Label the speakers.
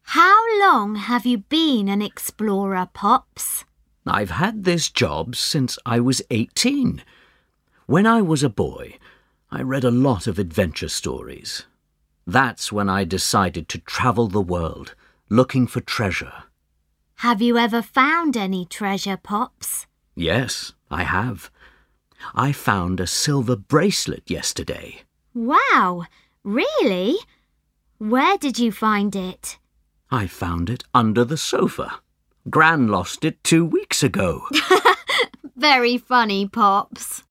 Speaker 1: How long have you been an explorer, Pops?
Speaker 2: I've had this job since I was 18. When I was a boy, I read a lot of adventure stories. That's when I decided to travel the world, looking for treasure.
Speaker 1: Have you ever found any treasure, Pops?
Speaker 2: Yes, I have. I found a silver bracelet yesterday.
Speaker 1: Wow, really? Where did you find it?
Speaker 2: I found it under the sofa. Gran lost it 2 weeks ago.
Speaker 1: Very funny, Pops.